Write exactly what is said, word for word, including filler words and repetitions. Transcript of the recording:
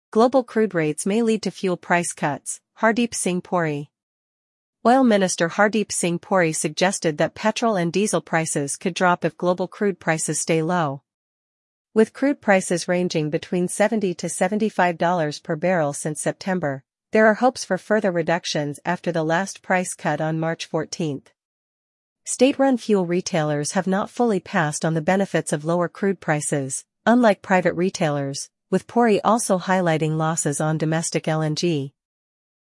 Global crude rates may lead to fuel price cuts, Hardeep Singh Puri. Oil Minister Hardeep Singh Puri suggested that petrol and diesel prices could drop if global crude prices stay low. With crude prices ranging between seventy to seventy-five dollars per barrel since September, there are hopes for further reductions after the last price cut on March fourteenth. State-run fuel retailers have not fully passed on the benefits of lower crude prices, unlike private retailers, with Puri also highlighting losses on domestic L N G.